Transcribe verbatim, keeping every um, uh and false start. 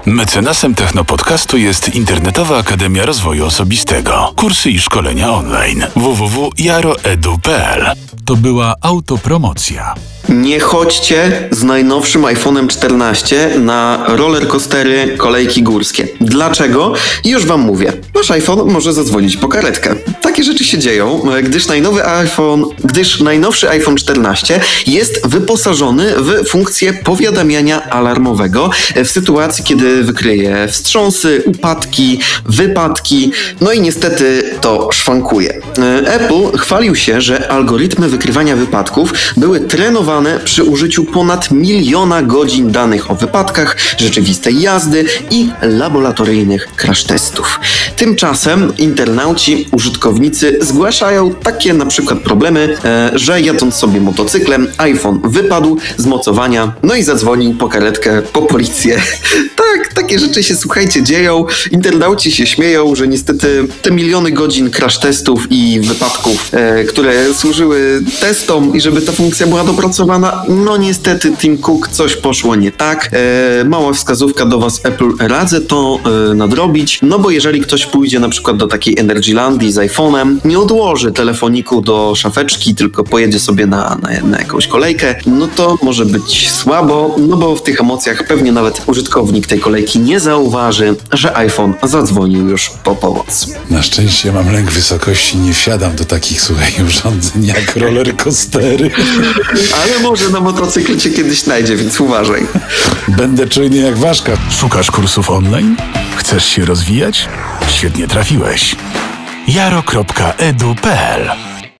Mecenasem Technopodcastu jest Internetowa Akademia Rozwoju Osobistego. Kursy i szkolenia online. w w w kropka jaro kropka edu kropka p l. To była autopromocja. Nie chodźcie z najnowszym iPhone'em czternaście na rollercoastery, kolejki górskie. Dlaczego? Już wam mówię. Wasz iPhone może zadzwonić po karetkę. Takie rzeczy się dzieją, gdyż najnowy iPhone, gdyż najnowszy iPhone czternaście jest wyposażony w funkcję powiadamiania alarmowego w sytuacji, kiedy wykryje wstrząsy, upadki, wypadki, no i niestety to szwankuje. Apple chwalił się, że algorytmy wykrywania wypadków były trenowane przy użyciu ponad miliona godzin danych o wypadkach, rzeczywistej jazdy i laboratoryjnych crash testów. Tymczasem internauci, użytkownicy zgłaszają takie na przykład problemy, e, że jadąc sobie motocyklem iPhone wypadł z mocowania, no i zadzwonił po karetkę, po policję. Tak, takie rzeczy się, słuchajcie, dzieją. Internauci się śmieją, że niestety te miliony godzin crash testów i wypadków, e, które służyły testom i żeby ta funkcja była dopracowana, no niestety Tim Cook, coś poszło nie tak. E, mała wskazówka do was, Apple, radzę to e, nadrobić, no bo jeżeli ktoś pójdzie na przykład do takiej Energylandii z iPhone'em, nie odłoży telefoniku do szafeczki, tylko pojedzie sobie na, na, na jakąś kolejkę, no to może być słabo, no bo w tych emocjach pewnie nawet użytkownik tej kolejki nie zauważy, że iPhone zadzwonił już po pomoc. Na szczęście mam lęk wysokości, nie wsiadam do takich, słuchaj, urządzeń jak rollercoastery. Ale może na motocyklu cię kiedyś znajdzie, więc uważaj. Będę czujny jak ważka. Szukasz kursów online? Chcesz się rozwijać? Świetnie trafiłeś. jaro kropka edu kropka p l